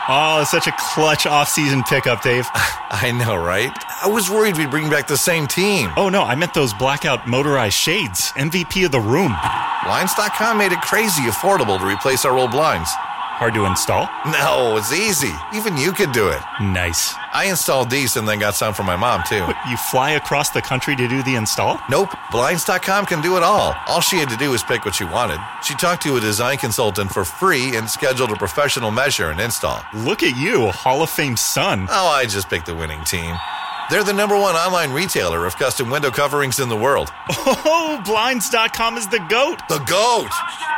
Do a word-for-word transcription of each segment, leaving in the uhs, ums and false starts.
Oh, such a clutch off-season pickup, Dave. I know, right? I was worried we'd bring back the same team. Oh, no, I meant those blackout motorized shades. M V P of the room. Blinds dot com made it crazy affordable to replace our old blinds. Hard to install? No, it's easy. Even you could do it. Nice. I installed these and then got some for my mom, too. What, you fly across the country to do the install? Nope. Blinds dot com can do it all. All she had to do was pick what she wanted. She talked to a design consultant for free and scheduled a professional measure and install. Look at you, a Hall of Fame son. Oh, I just picked the winning team. They're the number one online retailer of custom window coverings in the world. Oh, Blinds dot com is the GOAT. The GOAT!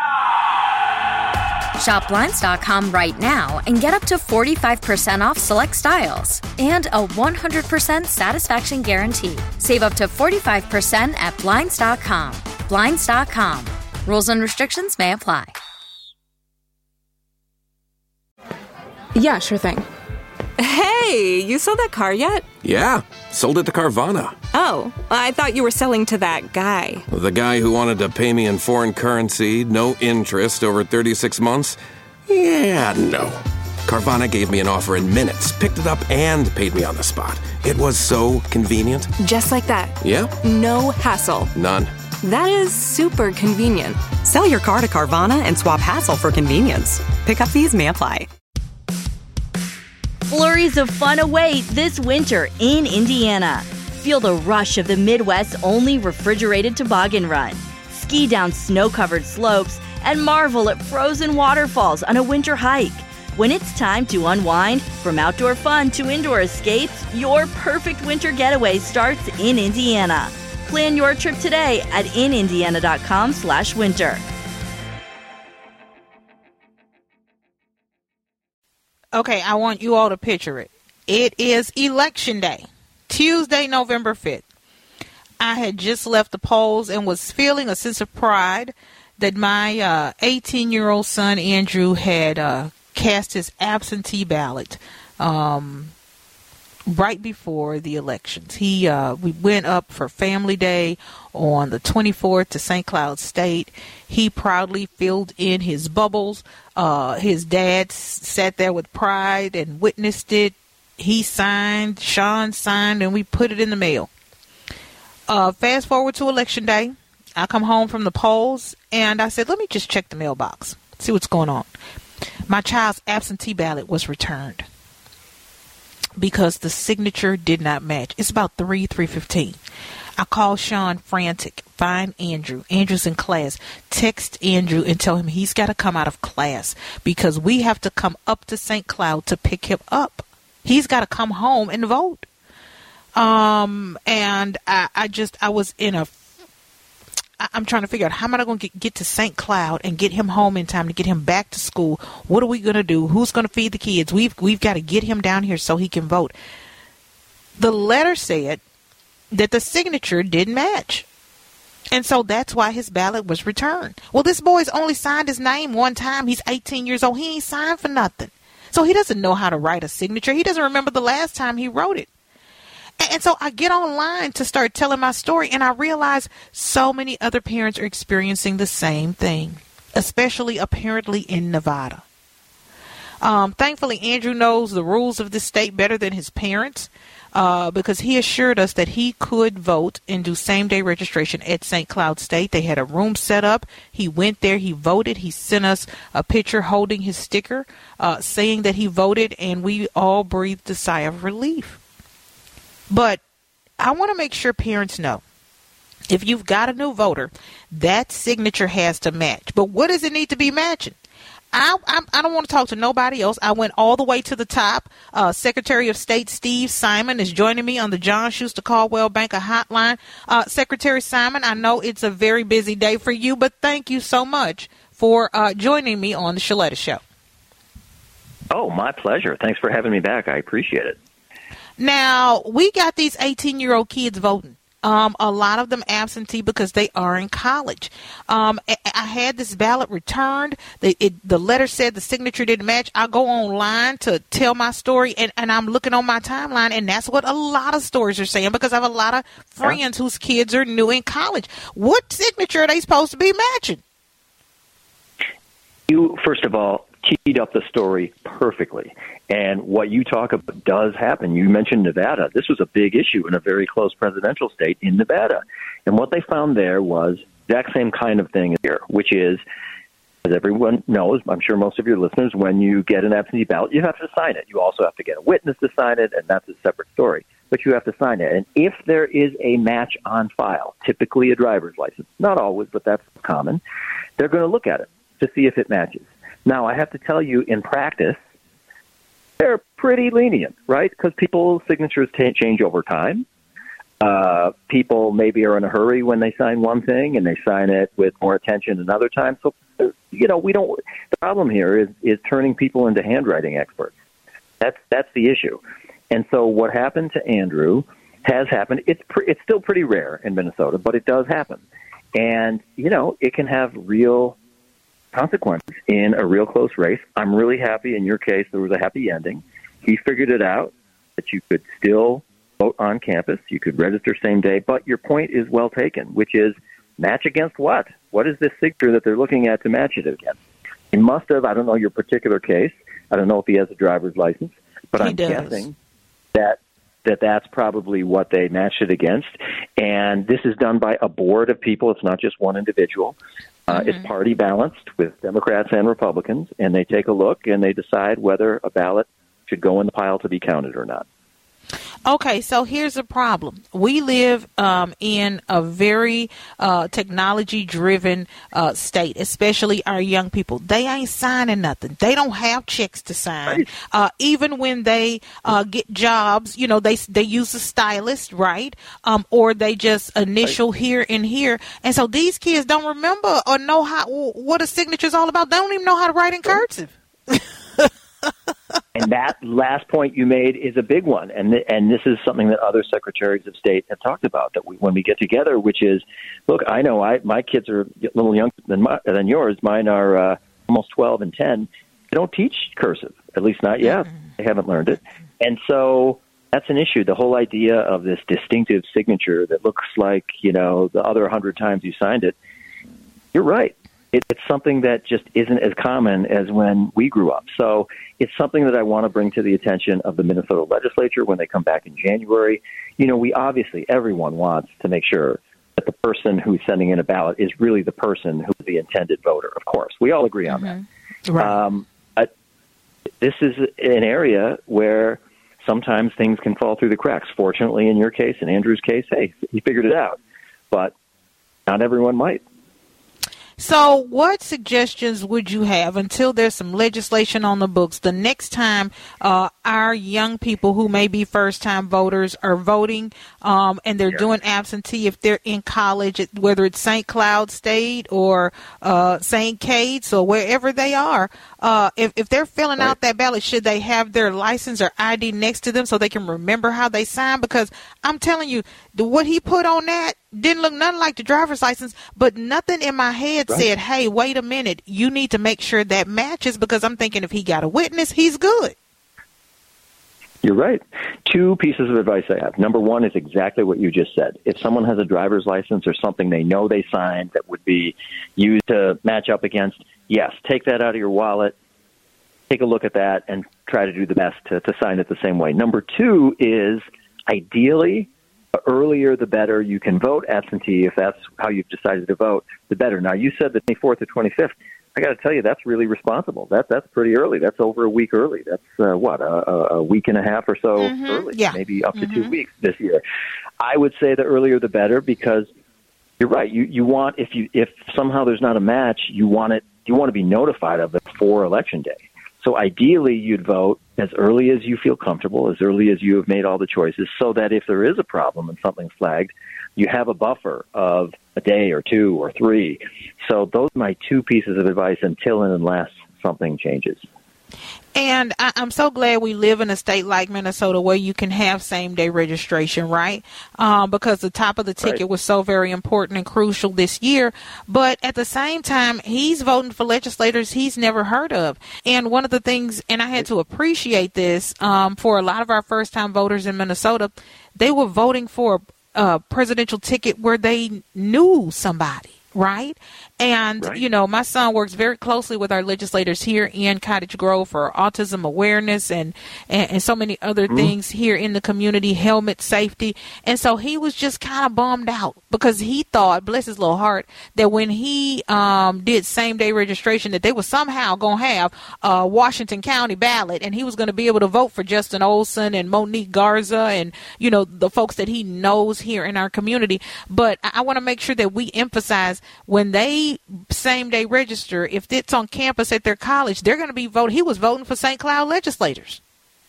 Shop Blinds dot com right now and get up to forty-five percent off select styles and a one hundred percent satisfaction guarantee. Save up to forty-five percent at Blinds dot com. Blinds dot com. Rules and restrictions may apply. Yeah, sure thing. Hey, you sold that car yet? Yeah, sold it to Carvana. Oh, I thought you were selling to that guy. The guy who wanted to pay me in foreign currency, no interest, over thirty-six months? Yeah, no. Carvana gave me an offer in minutes, picked it up, and paid me on the spot. It was so convenient. Just like that. Yeah? No hassle. None. That is super convenient. Sell your car to Carvana and swap hassle for convenience. Pickup fees may apply. Flurries of fun await this winter in Indiana. Feel the rush of the Midwest's only refrigerated toboggan run. Ski down snow-covered slopes and marvel at frozen waterfalls on a winter hike. When it's time to unwind, from outdoor fun to indoor escapes, your perfect winter getaway starts in Indiana. Plan your trip today at in indiana dot com slash winter. Okay, I want you all to picture it. It is Election Day, Tuesday, November fifth. I had just left the polls and was feeling a sense of pride that my uh, eighteen-year-old son, Andrew, had uh, cast his absentee ballot um, right before the elections. He uh, we went up for Family Day on the twenty-fourth to Saint Cloud State. He proudly filled in his bubbles. Uh, his dad sat there with pride and witnessed it. He signed, Sean signed, and we put it in the mail. Uh, fast forward to Election Day. I come home from the polls, and I said, let me just check the mailbox, see what's going on. My child's absentee ballot was returned because the signature did not match. It's about three, three fifteen. I call Sean frantic. Find Andrew. Andrew's in class. Text Andrew and tell him he's got to come out of class because we have to come up to Saint Cloud to pick him up. He's got to come home and vote. Um, and I, I just, I was in a, I, I'm trying to figure out how am I going to get, get to Saint Cloud and get him home in time to get him back to school. What are we going to do? Who's going to feed the kids? We've, we've got to get him down here so he can vote. The letter said that the signature didn't match. And so that's why his ballot was returned. Well, this boy's only signed his name one time. He's eighteen years old. He ain't signed for nothing. So he doesn't know how to write a signature. He doesn't remember the last time he wrote it. And, and so I get online to start telling my story, and I realize so many other parents are experiencing the same thing, especially apparently in Nevada. Um, thankfully, Andrew knows the rules of this state better than his parents. Uh, because he assured us that he could vote and do same-day registration at Saint Cloud State. They had a room set up. He went there. He voted. He sent us a picture holding his sticker uh, saying that he voted, and we all breathed a sigh of relief. But I want to make sure parents know, if you've got a new voter, that signature has to match. But what does it need to be matching? I, I I don't want to talk to nobody else. I went all the way to the top. Uh, Secretary of State Steve Simon is joining me on the John Schuster Caldwell Banker Hotline. Uh, Secretary Simon, I know it's a very busy day for you, but thank you so much for uh, joining me on the Shaletta Show. Oh, my pleasure. Thanks for having me back. I appreciate it. Now, we got these eighteen-year-old kids voting. Um, a lot of them absentee because they are in college. Um, I, I had this ballot returned. The, it, the letter said the signature didn't match. I go online to tell my story, and, and I'm looking on my timeline, and that's what a lot of stories are saying because I have a lot of friends whose kids are new in college. What signature are they supposed to be matching? You, first of all, teed up the story perfectly. And what you talk about does happen. You mentioned Nevada. This was a big issue in a very close presidential state in Nevada. And what they found there was the exact same kind of thing here, which is, as everyone knows, I'm sure most of your listeners, when you get an absentee ballot, you have to sign it. You also have to get a witness to sign it, and that's a separate story. But you have to sign it. And if there is a match on file, typically a driver's license, not always, but that's common, they're going to look at it to see if it matches. Now, I have to tell you, in practice, they're pretty lenient, right? Because people's signatures t- change over time. Uh, people maybe are in a hurry when they sign one thing, and they sign it with more attention another time. So, you know, we don't. The problem here is is turning people into handwriting experts. That's that's the issue. And so, what happened to Andrew has happened. It's pre- it's still pretty rare in Minnesota, but it does happen, and you know, it can have real consequences in a real close race. I'm really happy in your case there was a happy ending. He figured it out that you could still vote on campus, you could register same day, but your point is well taken, which is match against what? What is this signature that they're looking at to match it against? He must have, I don't know your particular case, I don't know if he has a driver's license, but he I'm does. guessing that that that's probably what they matched it against. And this is done by a board of people. It's not just one individual. Uh, mm-hmm. It's party balanced with Democrats and Republicans, and they take a look and they decide whether a ballot should go in the pile to be counted or not. Okay, so here's the problem. We live um, in a very uh, technology-driven uh, state, especially our young people. They ain't signing nothing. They don't have checks to sign. Right. Uh, even when they uh, get jobs, you know, they they use a stylist, right? Um, or they just initial right. here and here. And so these kids don't remember or know how what a signature is all about. They don't even know how to write in cursive. And that last point you made is a big one, and th- and this is something that other secretaries of state have talked about. That we, when we get together, which is, look, I know I my kids are a little younger than my, than yours. Mine are uh, almost twelve and ten. They don't teach cursive, at least not yet. They haven't learned it, and so that's an issue. The whole idea of this distinctive signature that looks like, you know, the other hundred times you signed it. You're right. It, it's something that just isn't as common as when we grew up. So it's something that I want to bring to the attention of the Minnesota legislature when they come back in January. You know, we obviously, everyone wants to make sure that the person who's sending in a ballot is really the person who's the intended voter, of course. We all agree on mm-hmm. that. Right. Um, I, this is an area where sometimes things can fall through the cracks. Fortunately, in your case, in Andrew's case, hey, he figured it out. But not everyone might. So what suggestions would you have until there's some legislation on the books the next time uh, our young people who may be first-time voters are voting um, and they're yeah. doing absentee, if they're in college, whether it's Saint Cloud State or uh, Saint Kate's or wherever they are, uh, if, if they're filling right. out that ballot, should they have their license or I D next to them so they can remember how they signed? Because I'm telling you, the, what he put on that didn't look nothing like the driver's license, but nothing in my head right. said, hey, wait a minute, you need to make sure that matches, because I'm thinking if he got a witness, he's good. You're right. Two pieces of advice I have. Number one is exactly what you just said. If someone has a driver's license or something they know they signed that would be used to match up against, yes, take that out of your wallet, take a look at that, and try to do the best to, to sign it the same way. Number two is, ideally, the earlier the better you can vote absentee. If that's how you've decided to vote, the better. Now, you said the twenty-fourth or twenty-fifth. I got to tell you, that's really responsible. That That's pretty early. That's over a week early. That's, uh, what, a, a week and a half or so mm-hmm. early, yeah. maybe up to mm-hmm. two weeks this year. I would say the earlier the better, because you're right. You you want, if you if somehow there's not a match, you want it. You want to be notified of it before Election Day. So ideally, you'd vote as early as you feel comfortable, as early as you have made all the choices, so that if there is a problem and something's flagged, you have a buffer of a day or two or three. So those are my two pieces of advice until and unless something changes. And I, I'm so glad we live in a state like Minnesota where you can have same-day registration, right? Um, because the top of the ticket right. was so very important and crucial this year. But at the same time, he's voting for legislators he's never heard of. And one of the things, and I had to appreciate this, um, for a lot of our first-time voters in Minnesota, they were voting for a presidential ticket where they knew somebody. Right. And, Right. you know, my son works very closely with our legislators here in Cottage Grove for autism awareness and, and, and so many other Mm-hmm. things here in the community, helmet safety. And so he was just kind of bummed out because he thought, bless his little heart, that when he um, did same-day registration, that they were somehow going to have a Washington County ballot, and he was going to be able to vote for Justin Olson and Monique Garza and, you know, the folks that he knows here in our community. But I, I want to make sure that we emphasize when they same-day register, if it's on campus at their college, they're going to be voting. He was voting for Saint Cloud legislators.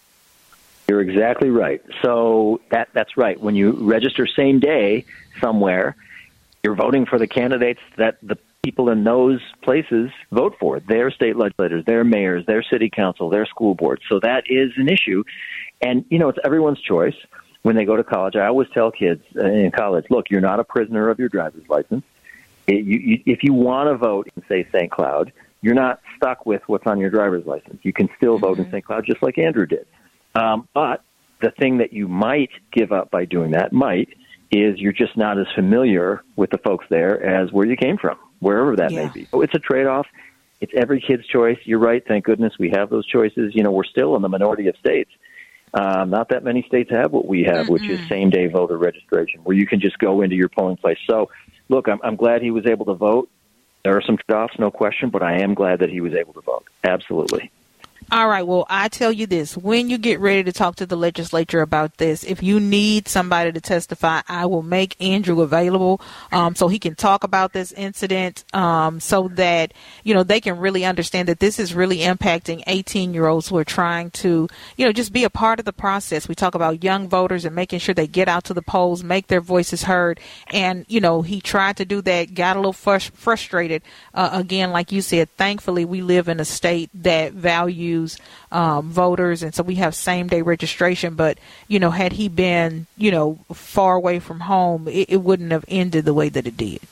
You're exactly right. So that that's right. When you register same day somewhere, you're voting for the candidates that the people in those places vote for, their state legislators, their mayors, their city council, their school boards. So that is an issue. And, you know, it's everyone's choice when they go to college. I always tell kids in college, look, you're not a prisoner of your driver's license. It, you, you, if you want to vote in, say, Saint Cloud, you're not stuck with what's on your driver's license. You can still vote in Saint Cloud just like Andrew did. Um, but the thing that you might give up by doing that might is you're just not as familiar with the folks there as where you came from, wherever that Yeah. may be. So it's a trade-off. It's every kid's choice. You're right. Thank goodness we have those choices. You know, we're still in the minority of states. Um, not that many states have what we have, mm-hmm. which is same-day voter registration, where you can just go into your polling place. So, look, I'm, I'm glad he was able to vote. There are some trade-offs, no question, but I am glad that he was able to vote. Absolutely. All right. Well, I tell you this, when you get ready to talk to the legislature about this, if you need somebody to testify, I will make Andrew available um, so he can talk about this incident um, so that, you know, they can really understand that this is really impacting eighteen-year-olds who are trying to, you know, just be a part of the process. We talk about young voters and making sure they get out to the polls, make their voices heard. And, you know, he tried to do that, got a little frus- frustrated. Uh, again, like you said, thankfully we live in a state that values Um, voters, and so we have same-day registration. But, you know, had he been, you know, far away from home, it, it wouldn't have ended the way that it did.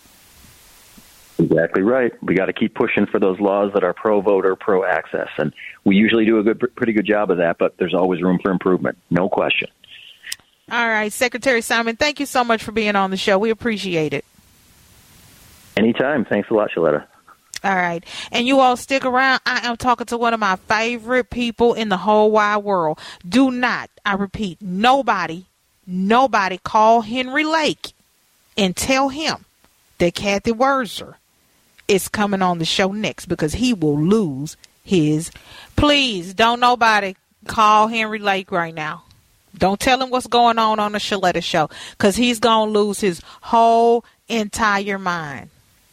Exactly right. We got to keep pushing for those laws that are pro-voter, pro-access, and we usually do a good, pretty good job of that, but there's always room for improvement, no question. All right, Secretary Simon, thank you so much for being on the show. We appreciate it. Anytime. Thanks a lot, Shaletta. All right. And you all stick around. I am talking to one of my favorite people in the whole wide world. Do not, I repeat, nobody, nobody call Henry Lake and tell him that Kathy Wurzer is coming on the show next, because he will lose his. Please don't nobody call Henry Lake right now. Don't tell him what's going on on the Shaletta Show, because he's going to lose his whole entire mind.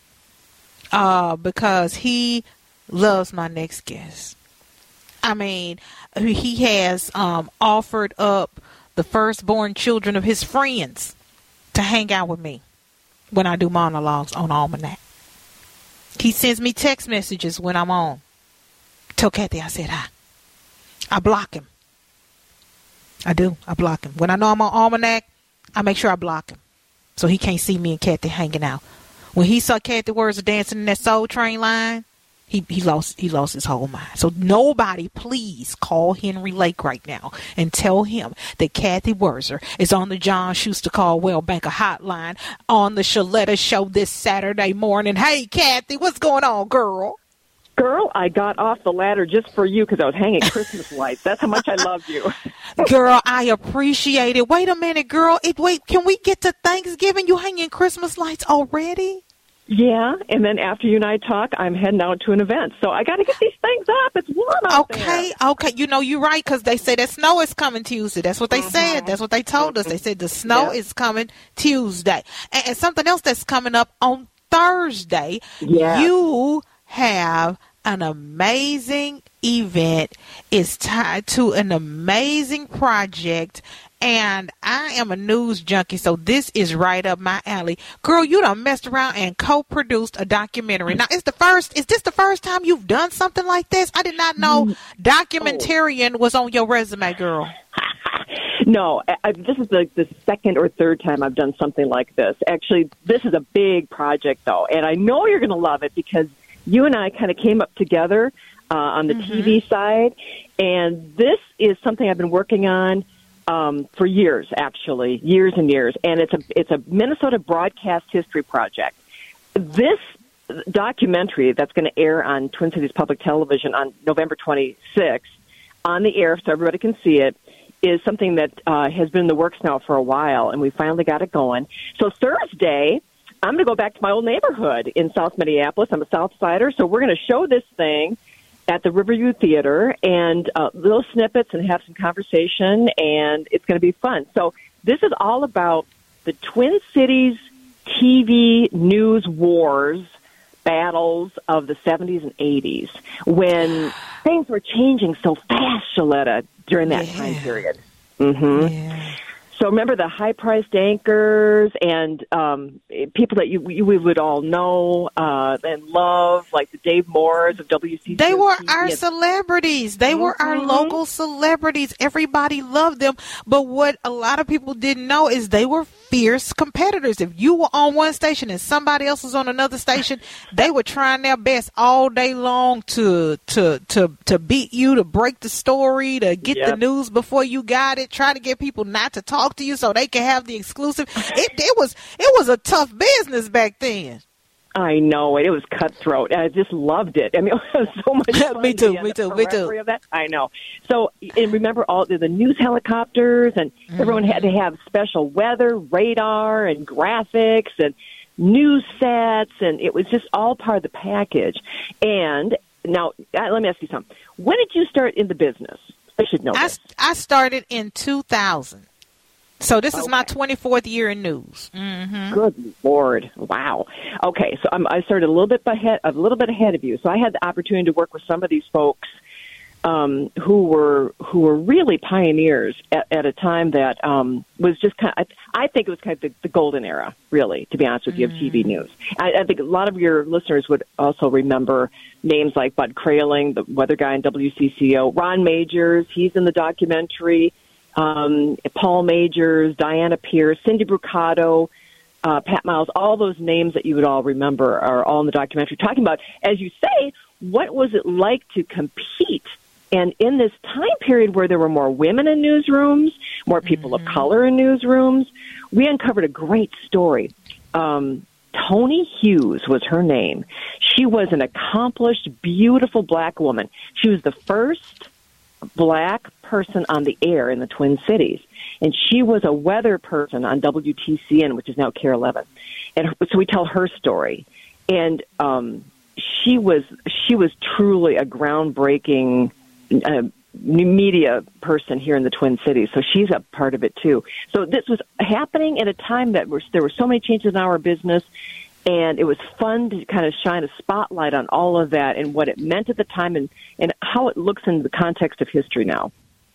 Uh, because he loves my next guest. I mean, he has um, offered up the firstborn children of his friends to hang out with me when I do monologues on Almanac. He sends me text messages when I'm on. Tell Kathy I said hi. I block him. I do. I block him. When I know I'm on Almanac, I make sure I block him so he can't see me and Kathy hanging out. When he saw Kathy Wurzer dancing in that Soul Train line, he, he lost he lost his whole mind. So nobody, please call Henry Lake right now and tell him that Kathy Wurzer is on the John Schuster Caldwell Banker hotline on the Shaletta Show this Saturday morning. Hey, Kathy, what's going on, girl? Girl, I got off the ladder just for you because I was hanging Christmas lights. That's how much I love you. Girl, I appreciate it. Wait a minute, girl. It, wait, can we get to Thanksgiving? You hanging Christmas lights already? Yeah, and then after you and I talk, I'm heading out to an event. So I got to get these things up. It's warm out okay, there. Okay, You know, you're right, because they say that snow is coming Tuesday. That's what they Mm-hmm. said. That's what they told us. They said the snow Yeah. is coming Tuesday. And, and something else that's coming up on Thursday, Yeah. you have an amazing event. It's tied to an amazing project. And I am a news junkie, so this is right up my alley. Girl, you done messed around and co-produced a documentary. Now, is the first, is this the first time you've done something like this? I did not know documentarian was on your resume, girl. No, I, this is the, the second or third time I've done something like this. Actually, this is a big project, though, and I know you're going to love it because you and I kind of came up together uh, on the mm-hmm. T V side, and this is something I've been working on Um, for years, actually, years and years, and it's a it's a Minnesota broadcast history project. This documentary that's going to air on Twin Cities Public Television on November twenty-sixth on the air so everybody can see it is something that uh, has been in the works now for a while, and we finally got it going. So Thursday, I'm going to go back to my old neighborhood in South Minneapolis. I'm a South Sider, so we're going to show this thing at the Riverview Theater and uh, little snippets and have some conversation, and it's going to be fun. So this is all about the Twin Cities T V news wars, battles of the seventies and eighties, when things were changing so fast, Shaletta, during that yeah. time period. Mm-hmm. Yeah. So remember the high-priced anchors and um, people that you, you we would all know uh, and love, like the Dave Moores of W C C. They were our celebrities. They mm-hmm. were our local celebrities. Everybody loved them. But what a lot of people didn't know is they were fierce competitors. If you were on one station and somebody else was on another station, they were trying their best all day long to to to to beat you, to break the story, to get yep. the news before you got it, try to get people not to talk to you so they can have the exclusive. It, it was it was a tough business back then. I know it. It was cutthroat. I just loved it. I mean, it was so much fun. me too. Me too. Me too. Of that. I know. So, and remember all the, the news helicopters, and mm-hmm. everyone had to have special weather, radar, and graphics, and news sets, and it was just all part of the package. And now, uh, let me ask you something. When did you start in the business? I should know I, this. I started in two thousand. So this is okay. my twenty-fourth year in news. Mm-hmm. Good Lord! Wow. Okay, so I'm, I started a little bit ahead, a little bit ahead of you. So I had the opportunity to work with some of these folks um, who were who were really pioneers at, at a time that um, was just kind of, I, I think it was kind of the, the golden era, really, to be honest with you, mm. of T V news. I, I think a lot of your listeners would also remember names like Bud Kraling, the weather guy in W C C O, Ron Majors. He's in the documentary. Um, Paul Majors, Diana Pierce, Cindy Brucato, uh, Pat Miles, all those names that you would all remember are all in the documentary talking about, as you say, what was it like to compete? And in this time period where there were more women in newsrooms, more people mm-hmm. of color in newsrooms, we uncovered a great story. Um, Tony Hughes was her name. She was an accomplished, beautiful black woman. She was the first black person on the air in the Twin Cities, and she was a weather person on W T C N, which is now K R eleven. And so we tell her story, and um, she was she was truly a groundbreaking uh, media person here in the Twin Cities. So she's a part of it too. So this was happening at a time that was, there were so many changes in our business. And it was fun to kind of shine a spotlight on all of that and what it meant at the time and, and how it looks in the context of history now.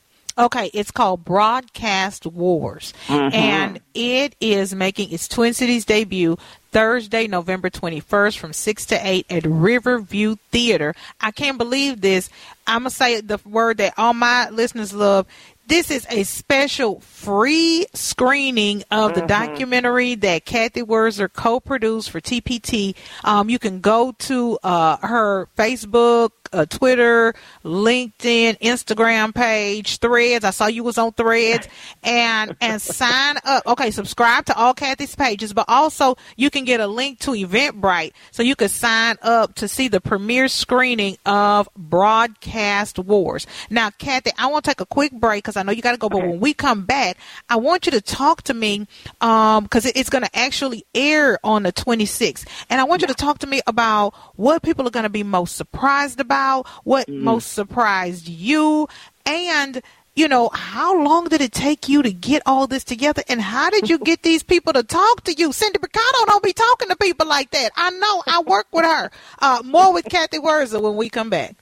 Okay, it's called Broadcast Wars, mm-hmm. and it is making its Twin Cities debut Thursday, November twenty-first from six to eight at Riverview Theater. I can't believe this. I'm going to say the word that all my listeners love. This is a special free screening of the mm-hmm. documentary that Kathy Wurzer co-produced for T P T. Um, you can go to uh, her Facebook, uh, Twitter, LinkedIn, Instagram page, Threads. I saw you was on Threads, and and sign up. Okay, subscribe to all Kathy's pages, but also you can get a link to Eventbrite so you can sign up to see the premiere screening of Broadcast Wars. Now, Kathy, I want to take a quick break because I know you got to go, but okay. when we come back, I want you to talk to me um, because it's going to actually air on the twenty-sixth, and I want yeah. you to talk to me about what people are going to be most surprised about, what mm. most surprised you, and you know, how long did it take you to get all this together, and how did you get these people to talk to you? Cindy Brucato don't be talking to people like that. I know. I work with her. Uh, more with Kathy Wurzer when we come back.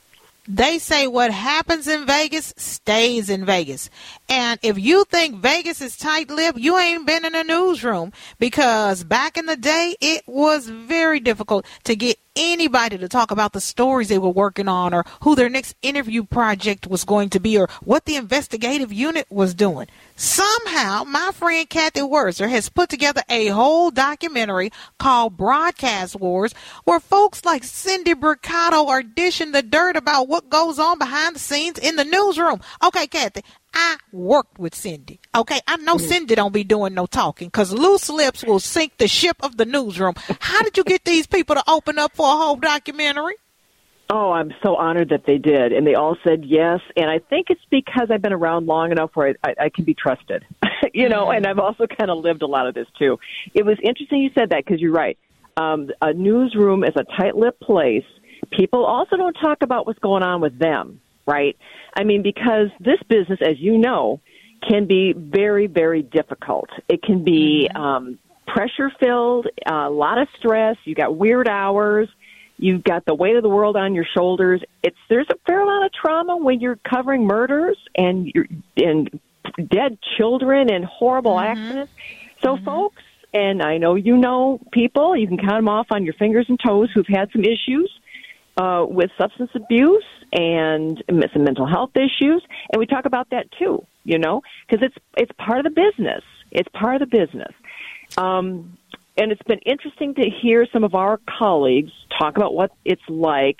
They say what happens in Vegas stays in Vegas. And if you think Vegas is tight-lipped, you ain't been in a newsroom, because back in the day, it was very difficult to get anybody to talk about the stories they were working on, or who their next interview project was going to be, or what the investigative unit was doing. Somehow, my friend Kathy Wurzer has put together a whole documentary called Broadcast Wars, where folks like Cindy Brucato are dishing the dirt about what goes on behind the scenes in the newsroom. Okay, Kathy, I worked with Cindy. Okay, I know mm-hmm. Cindy don't be doing no talking because loose lips will sink the ship of the newsroom. How did you get these people to open up for a whole documentary? Oh, I'm so honored that they did, and they all said yes. And I think it's because I've been around long enough where I, I, I can be trusted, you know. And I've also kind of lived a lot of this too. It was interesting you said that because you're right. Um, a newsroom is a tight-lipped place. People also don't talk about what's going on with them, right? I mean, because this business, as you know, can be very, very difficult. It can be um, pressure-filled, uh, a lot of stress. You got weird hours. You've got the weight of the world on your shoulders. It's there's a fair amount of trauma when you're covering murders and you're, and dead children and horrible mm-hmm. accidents. So, mm-hmm. folks, and I know you know people, you can count them off on your fingers and toes who've had some issues uh, with substance abuse and some mental health issues, and we talk about that too, you know, because it's it's part of the business. It's part of the business. Um, and it's been interesting to hear some of our colleagues talk about what it's like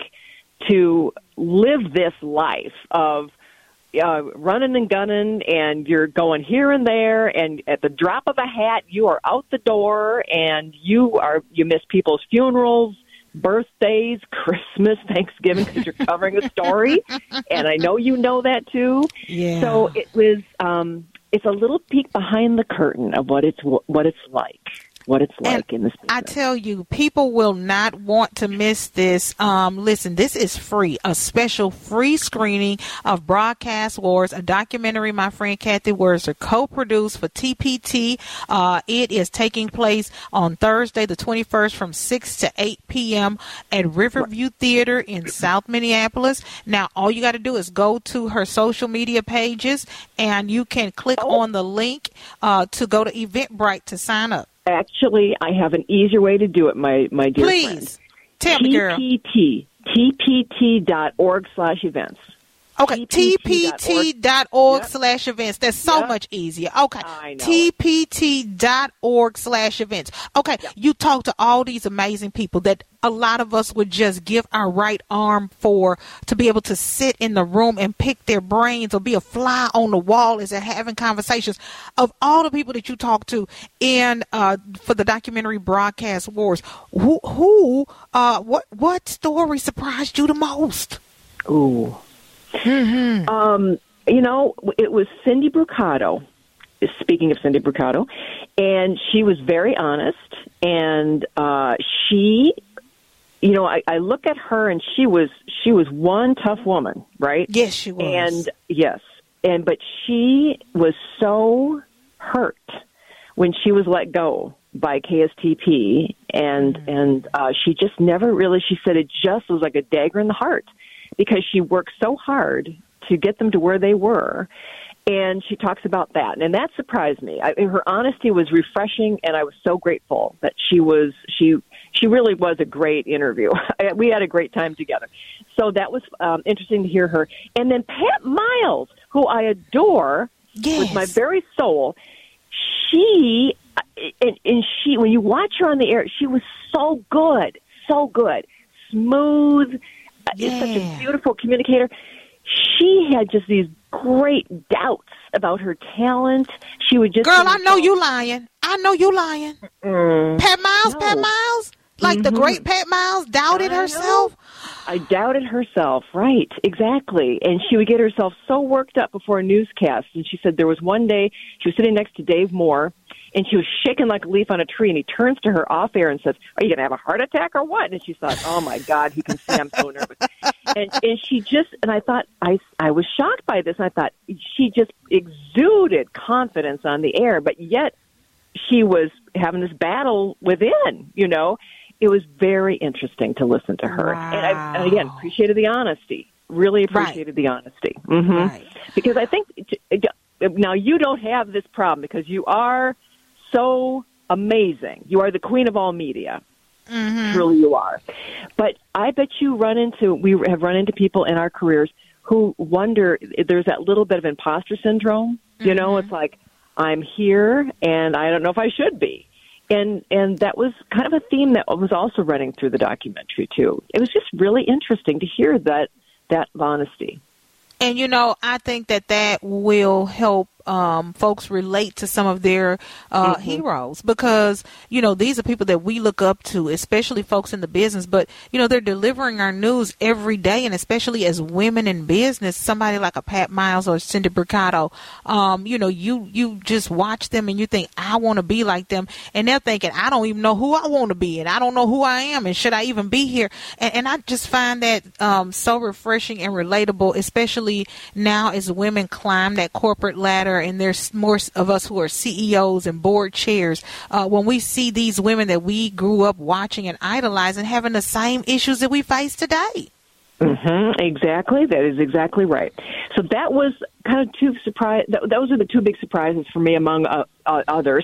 to live this life of uh, running and gunning, and you're going here and there, and at the drop of a hat, you are out the door, and you are you miss people's funerals, birthdays, Christmas, Thanksgiving, because you're covering a story, and I know you know that too. Yeah. So it was um, it's a little peek behind the curtain of what it's what it's like. What it's like and in this business. I tell you, people will not want to miss this. Um, listen, this is free, a special free screening of Broadcast Wars, a documentary my friend Kathy Wurzer co-produced for T P T. Uh, it is taking place on Thursday, the twenty-first, from six to eight p.m. at Riverview Theater in South Minneapolis. Now, all you got to do is go to her social media pages, and you can click oh. on the link uh, to go to Eventbrite to sign up. Actually, I have an easier way to do it, my, my dear Please. friend. Please. Tell me, girl. T P T, T P T dot org slash events. Okay, T P T dot org slash events. That's so yep. much easier. Okay, T P T dot org slash events. Okay, yep. You talk to all these amazing people that a lot of us would just give our right arm for, to be able to sit in the room and pick their brains or be a fly on the wall as they're having conversations. Of all the people that you talk to in uh, for the documentary Broadcast Wars, who, who uh, what, what story surprised you the most? Ooh. Mm-hmm. Um, you know, it was Cindy Brucato, speaking of Cindy Brucato, and she was very honest, and uh, she, you know, I, I look at her, and she was she was one tough woman, right? Yes, she was. And yes, and but she was so hurt when she was let go by K S T P, and mm-hmm. and uh, she just never really, she said it just was like a dagger in the heart, because she worked so hard to get them to where they were. And she talks about that. And that surprised me. I, her honesty was refreshing, and I was so grateful that she was, she, she really was a great interview. We had a great time together. So that was um, interesting to hear her. And then Pat Miles, who I adore yes. with my very soul, she, and, and she, when you watch her on the air, she was so good, so good, smooth, yeah. is such a beautiful communicator. She had just these great doubts about her talent. She would just girl, I know you lying. I know you lying. Mm, Pat Miles, no. Pat Miles, like mm-hmm. the great Pat Miles doubted I herself. Know. I doubted herself, right? Exactly. And she would get herself so worked up before a newscast. And she said there was one day she was sitting next to Dave Moore, and she was shaking like a leaf on a tree, and he turns to her off air and says, "Are you going to have a heart attack or what?" And she thought, "Oh my God, he can see I'm so nervous." And, and she just, and I thought, I, I was shocked by this. And I thought she just exuded confidence on the air, but yet she was having this battle within, you know. It was very interesting to listen to her. Wow. And, I, and again, appreciated the honesty. Really appreciated right. the honesty. Mm-hmm. Right. Because I think, now you don't have this problem because you are so amazing. You are the queen of all media. Mm-hmm. Truly you are. But I bet you run into, we have run into people in our careers who wonder, there's that little bit of imposter syndrome. You mm-hmm. know, it's like, I'm here and I don't know if I should be. And and that was kind of a theme that was also running through the documentary, too. It was just really interesting to hear that that honesty. And, you know, I think that that will help um, folks relate to some of their uh, mm-hmm. heroes, because, you know, these are people that we look up to, especially folks in the business. But, you know, they're delivering our news every day. And especially as women in business, somebody like a Pat Miles or Cindy Bricado, um, you know, you, you just watch them and you think, I want to be like them. And they're thinking, I don't even know who I want to be, and I don't know who I am, and should I even be here? And, and I just find that um, so refreshing and relatable, especially now as women climb that corporate ladder and there's more of us who are C E Os and board chairs. Uh, when we see these women that we grew up watching and idolizing having the same issues that we face today. Mm-hmm, exactly. That is exactly right. So that was kind of two surprise. That, those are the two big surprises for me among uh, uh, others.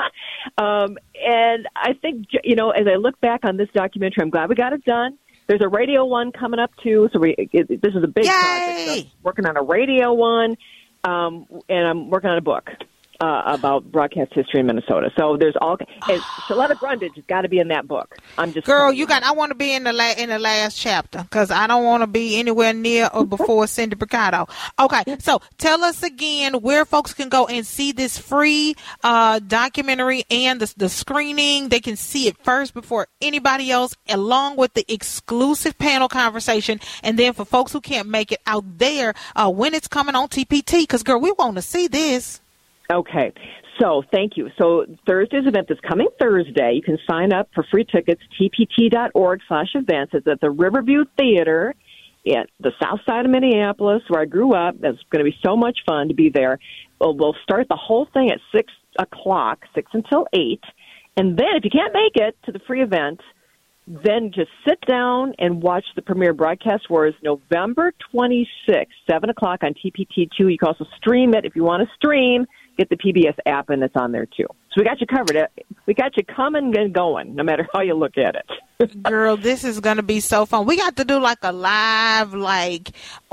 um, and I think, you know, as I look back on this documentary, I'm glad we got it done. There's a radio one coming up too. So we, it, this is a big Yay! project. So I'm working on a radio one, um, and I'm working on a book. Uh, about broadcast history in Minnesota. So there's all. And Shaletta Brundage has got to be in that book. I'm just girl. You got. I want to be in the la- in the last chapter because I don't want to be anywhere near or before Cindy Bricado. Okay, so tell us again where folks can go and see this free uh, documentary and the, the screening. They can see it first before anybody else, along with the exclusive panel conversation. And then for folks who can't make it out there, uh, when it's coming on T P T, because girl, we want to see this. Okay, so thank you. So Thursday's event is coming Thursday. You can sign up for free tickets, tpt.org slash events. It's at the Riverview Theater at the south side of Minneapolis, where I grew up. It's going to be so much fun to be there. We'll, we'll start the whole thing at six o'clock, six until eight. And then if you can't make it to the free event, then just sit down and watch the premiere Broadcast Wars November twenty-sixth, seven o'clock on T P T two. You can also stream it if you want to stream. Get the P B S app, and it's on there, too. So we got you covered. We got you coming and going, no matter how you look at it. Girl, this is going to be so fun. We got to do like a live, like,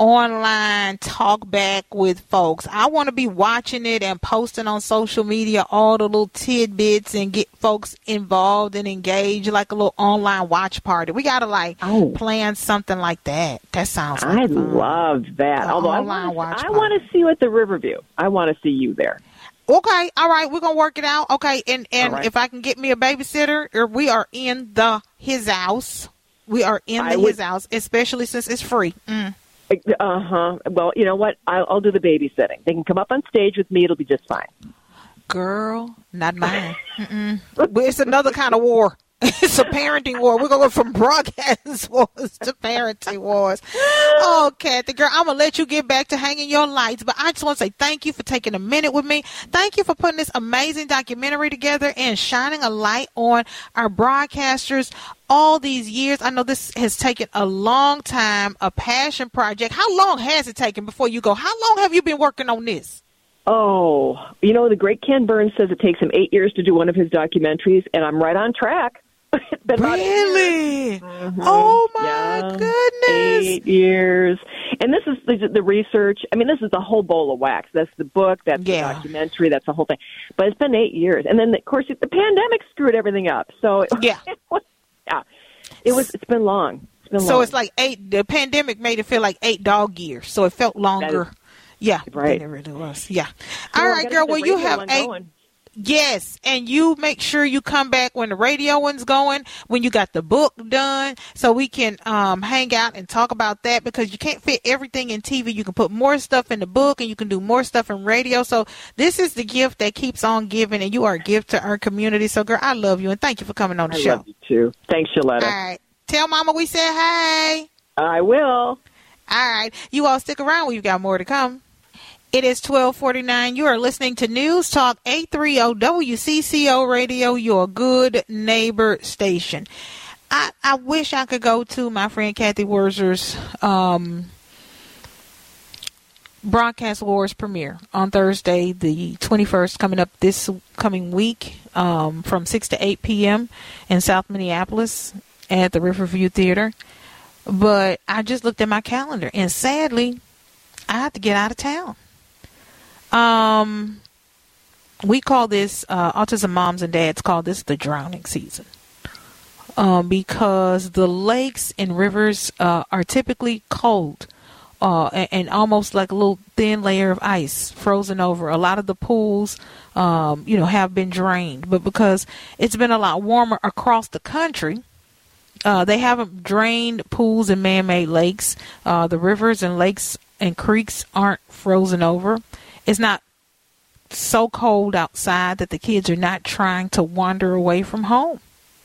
online talk back with folks. I want to be watching it and posting on social media all the little tidbits and get folks involved and engaged, like a little online watch party. We got to, like, oh. plan something like that. That sounds like I fun. love that. An Although I want to see you at the Riverview. I want to see you there. Okay, all right, we're gonna work it out. Okay, and and right. if I can get me a babysitter, or we are in the his house. We are in the would, his house, especially since it's free. Mm. Uh huh. Well, you know what? I'll, I'll do the babysitting. They can come up on stage with me. It'll be just fine. Girl, not mine. Mm-mm. It's another kind of war. It's a parenting war. We're going to go from broadcast wars to parenting wars. Oh, Kathy, girl, I'm going to let you get back to hanging your lights. But I just want to say thank you for taking a minute with me. Thank you for putting this amazing documentary together and shining a light on our broadcasters all these years. I know this has taken a long time, a passion project. How long has it taken before you go? How long have you been working on this? Oh, you know, the great Ken Burns says it takes him eight years to do one of his documentaries, and I'm right on track. It's been really? Mm-hmm. Oh, my yeah. goodness. Eight years. And this is the, the research. I mean, this is the whole bowl of wax. That's the book. That's yeah. the documentary. That's the whole thing. But it's been eight years. And then, of course, the pandemic screwed everything up. So, it, yeah. it was, yeah. It was, it's been long. It's been so long. it's like eight, the pandemic made it feel like eight dog years. So it felt longer. Yeah. Right. It really was. Yeah. So All right, girl. Well, you have eight. Going. Yes, and you make sure you come back when the radio one's going, when you got the book done, so we can um, hang out and talk about that, because you can't fit everything in T V. You can put more stuff in the book, and you can do more stuff in radio. So this is the gift that keeps on giving, and you are a gift to our community. So, girl, I love you, and thank you for coming on the I show. I love you, too. Thanks, Shaletta. All right. Tell Mama we said hey. I will. All right. You all stick around. We've got more to come. It is twelve forty-nine. You are listening to News Talk eight thirty W C C O Radio, your good neighbor station. I, I wish I could go to my friend Kathy Wurzer's um, Broadcast Wars premiere on Thursday, the twenty-first, coming up this coming week um, from six to eight p.m. in South Minneapolis at the Riverview Theater. But I just looked at my calendar, and sadly, I have to get out of town. Um, we call this, uh, autism moms and dads call this the drowning season. Um, because the lakes and rivers, uh, are typically cold uh, and, and almost like a little thin layer of ice frozen over. A lot of the pools, um, you know, have been drained, but because it's been a lot warmer across the country, uh, they haven't drained pools and man-made lakes. Uh, the rivers and lakes and creeks aren't frozen over. It's not so cold outside that the kids are not trying to wander away from home.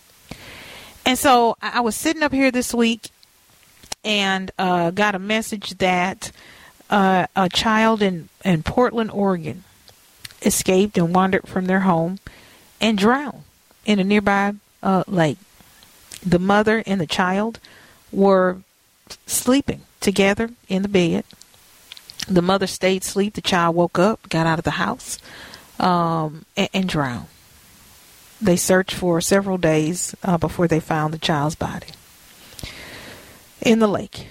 And so I was sitting up here this week and uh, got a message that uh, a child in, in Portland, Oregon escaped and wandered from their home and drowned in a nearby uh, lake. The mother and the child were sleeping together in the bed. The mother stayed asleep. The child woke up, got out of the house, um, and, and drowned. They searched for several days uh, before they found the child's body in the lake.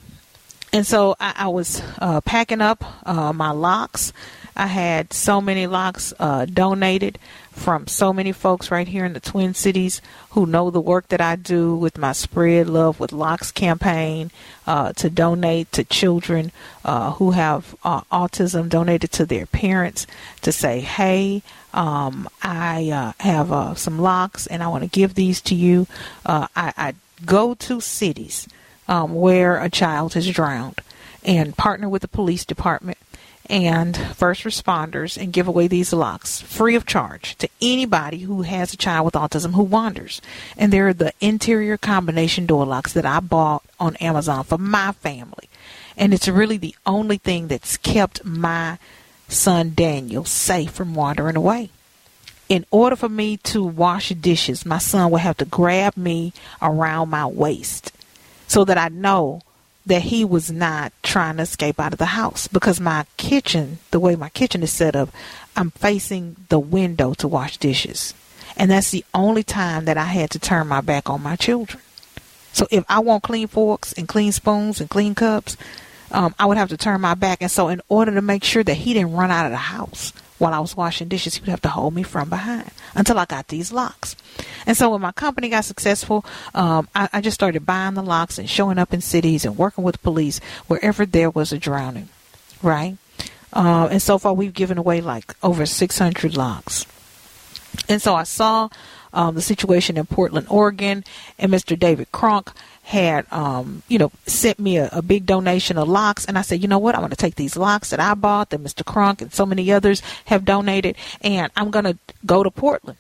And so I, I was uh, packing up uh, my locks. I had so many locks uh, donated from so many folks right here in the Twin Cities who know the work that I do with my Spread Love with Locks campaign uh, to donate to children uh, who have uh, autism, donated to their parents to say, hey, um, I uh, have uh, some locks and I want to give these to you. Uh, I, I go to cities um, where a child has drowned and partner with the police department and first responders and give away these locks free of charge to anybody who has a child with autism who wanders. And they're the interior combination door locks that I bought on Amazon for my family. And it's really the only thing that's kept my son Daniel safe from wandering away. In order for me to wash dishes, my son would have to grab me around my waist so that I know that he was not trying to escape out of the house, because my kitchen, the way my kitchen is set up, I'm facing the window to wash dishes. And that's the only time that I had to turn my back on my children. So if I want clean forks and clean spoons and clean cups, um, I would have to turn my back. And so in order to make sure that he didn't run out of the house while I was washing dishes, he would have to hold me from behind until I got these locks. And so when my company got successful, um, I, I just started buying the locks and showing up in cities and working with police wherever there was a drowning, right? Uh, and so far we've given away like over six hundred locks. And so I saw um, the situation in Portland, Oregon, and Mister David Cronk had, um, you know, sent me a, a big donation of locks. And I said, you know what, I'm going to take these locks that I bought, that Mister Cronk and so many others have donated, and I'm going to go to Portland.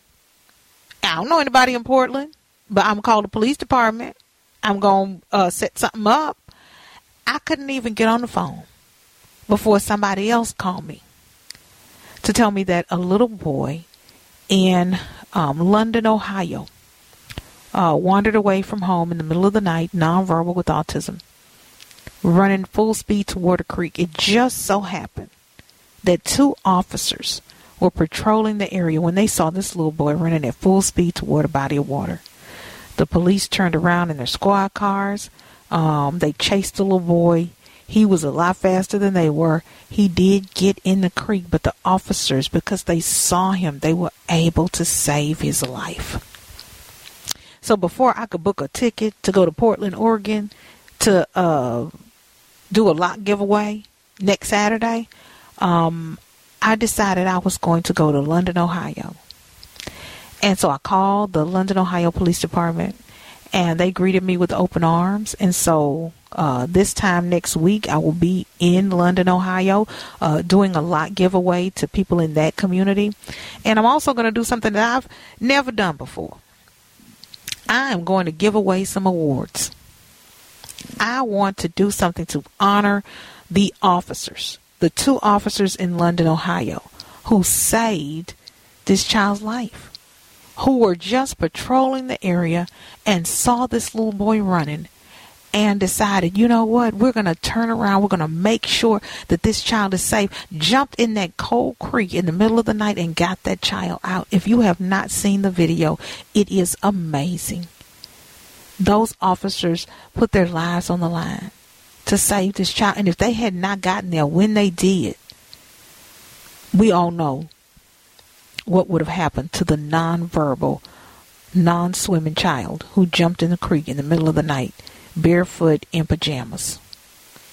I don't know anybody in Portland, but I'm going to call the police department. I'm going to uh, set something up. I couldn't even get on the phone before somebody else called me to tell me that a little boy in um, London, Ohio, uh, wandered away from home in the middle of the night, nonverbal with autism, running full speed toward a creek. It just so happened that two officers were patrolling the area when they saw this little boy running at full speed toward a body of water. The police turned around in their squad cars. Um, they chased the little boy. He was a lot faster than they were. He did get in the creek, but the officers, because they saw him, they were able to save his life. So before I could book a ticket to go to Portland, Oregon to uh, do a lock giveaway next Saturday, um, I decided I was going to go to London, Ohio. And so I called the London, Ohio Police Department, and they greeted me with open arms. And so uh, this time next week, I will be in London, Ohio, uh, doing a lot giveaway to people in that community. And I'm also going to do something that I've never done before. I am going to give away some awards. I want to do something to honor the officers, the two officers in London, Ohio, who saved this child's life, who were just patrolling the area and saw this little boy running and decided, you know what, we're going to turn around, we're going to make sure that this child is safe, jumped in that cold creek in the middle of the night and got that child out. If you have not seen the video, it is amazing. Those officers put their lives on the line to save this child. And if they had not gotten there when they did, we all know what would have happened to the nonverbal, non-swimming child who jumped in the creek in the middle of the night, barefoot in pajamas.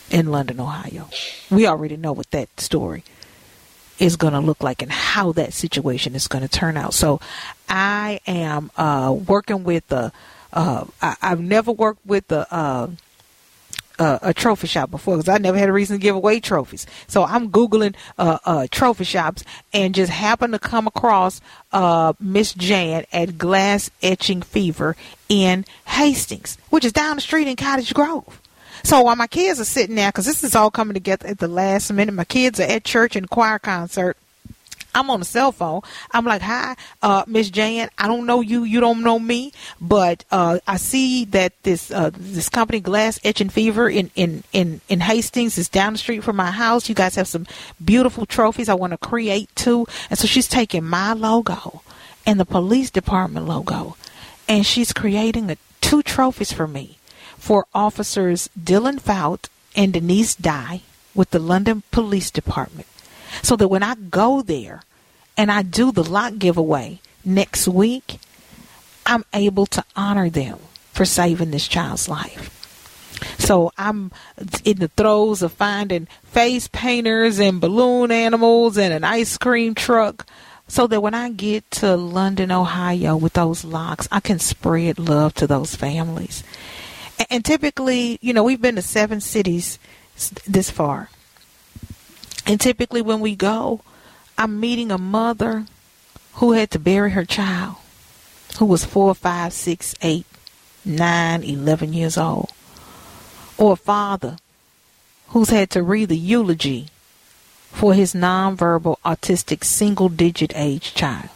in London, Ohio. We already know what that story is going to look like and how that situation is going to turn out. So I am uh, working with the, uh, I, I've never worked with the, uh, Uh, a trophy shop before because I never had a reason to give away trophies. So I'm Googling uh, uh, trophy shops and just happened to come across uh, Miss Jan at Glass Etching Fever in Hastings, which is down the street in Cottage Grove. So while my kids are sitting there, because this is all coming together at the last minute, my kids are at church and choir concert. I'm on the cell phone. I'm like, hi, uh, Miss Jan. I don't know you. You don't know me. But uh, I see that this uh, this company, Glass Etching Fever, in, in, in, in Hastings is down the street from my house. You guys have some beautiful trophies I want to create too. And so she's taking my logo and the police department logo, and she's creating a, two trophies for me for officers Dylan Fout and Denise Dye with the London Police Department. So that when I go there and I do the lock giveaway next week, I'm able to honor them for saving this child's life. So I'm in the throes of finding face painters and balloon animals and an ice cream truck so that when I get to London, Ohio with those locks, I can spread love to those families. And typically, you know, we've been to seven cities this far. And typically when we go, I'm meeting a mother who had to bury her child, who was four, five, six, eight, nine, eleven years old. Or a father who's had to read the eulogy for his nonverbal autistic single-digit age child.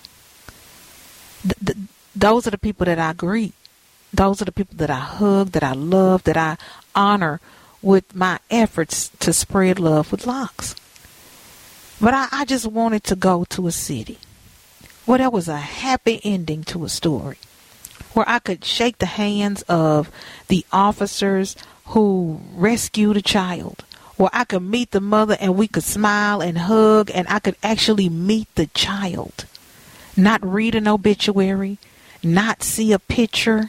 Th- th- those are the people that I greet. Those are the people that I hug, that I love, that I honor with my efforts to spread love with locks. But I, I just wanted to go to a city where there was a happy ending to a story, where I could shake the hands of the officers who rescued a child, where I could meet the mother and we could smile and hug, and I could actually meet the child, not read an obituary, not see a picture.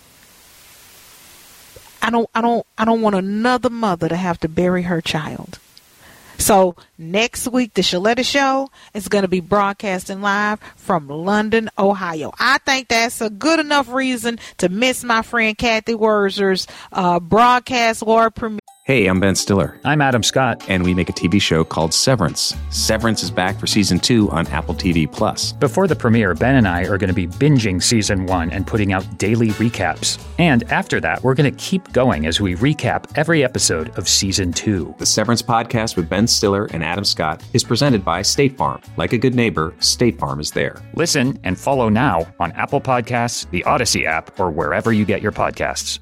I don't, I don't, I don't want another mother to have to bury her child. So next week, the Shaletta Show is going to be broadcasting live from London, Ohio. I think that's a good enough reason to miss my friend Kathy Wurzer's uh, broadcast war premiere. Hey, I'm Ben Stiller. I'm Adam Scott. And we make a T V show called Severance. Severance is back for season two on Apple T V Plus. Before the premiere, Ben and I are going to be binging season one and putting out daily recaps. And after that, we're going to keep going as we recap every episode of season two. The Severance podcast with Ben Stiller and Adam Scott is presented by State Farm. Like a good neighbor, State Farm is there. Listen and follow now on Apple Podcasts, the Odyssey app, or wherever you get your podcasts.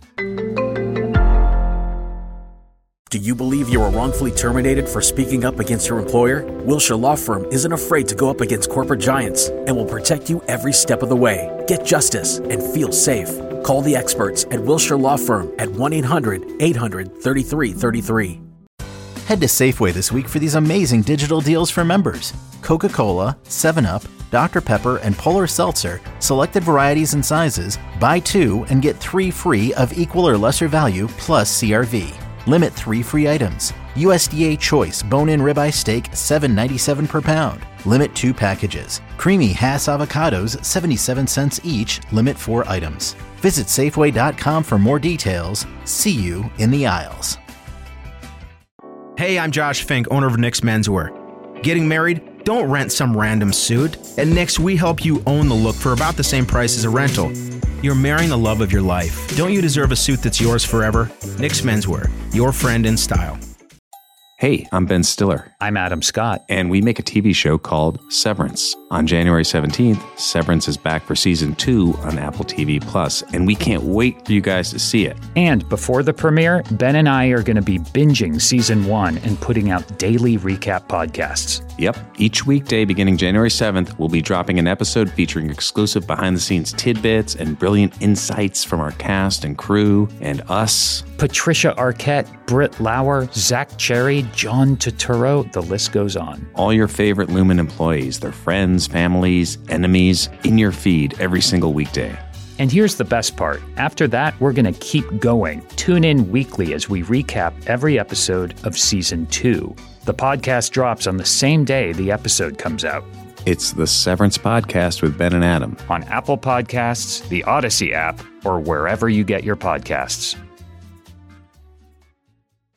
Do you believe you were wrongfully terminated for speaking up against your employer? Wilshire Law Firm isn't afraid to go up against corporate giants and will protect you every step of the way. Get justice and feel safe. Call the experts at Wilshire Law Firm at one eight hundred eight hundred thirty-three thirty-three. Head to Safeway this week for these amazing digital deals for members. Coca-Cola, seven up, Doctor Pepper, and Polar Seltzer, selected varieties and sizes, buy two and get three free of equal or lesser value plus C R V. Limit three free items. U S D A Choice bone-in ribeye steak, seven ninety-seven per pound. Limit two packages. Creamy Hass avocados, seventy-seven cents each. Limit four items. Visit Safeway dot com for more details. See you in the aisles. Hey, I'm Josh Fink, owner of Nick's Menswear. Getting married? Don't rent some random suit. At Nick's, we help you own the look for about the same price as a rental. You're marrying the love of your life. Don't you deserve a suit that's yours forever? Nick's Menswear, your friend in style. Hey, I'm Ben Stiller. I'm Adam Scott. And we make a T V show called Severance. On January seventeenth, Severance is back for season two on Apple T V Plus, and we can't wait for you guys to see it. And before the premiere, Ben and I are going to be binging season one and putting out daily recap podcasts. Yep. Each weekday beginning January seventh, we'll be dropping an episode featuring exclusive behind-the-scenes tidbits and brilliant insights from our cast and crew and us. Patricia Arquette, Britt Lauer, Zach Cherry, John Turturro, the list goes on. All your favorite Lumen employees, their friends, families, enemies, in your feed every single weekday. And here's the best part. After that, we're going to keep going. Tune in weekly as we recap every episode of Season two. The podcast drops on the same day the episode comes out. It's the Severance Podcast with Ben and Adam. On Apple Podcasts, the Odyssey app, or wherever you get your podcasts.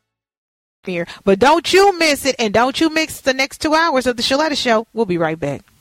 But don't you miss it, and don't you miss the next two hours of the Shaletta Show. We'll be right back.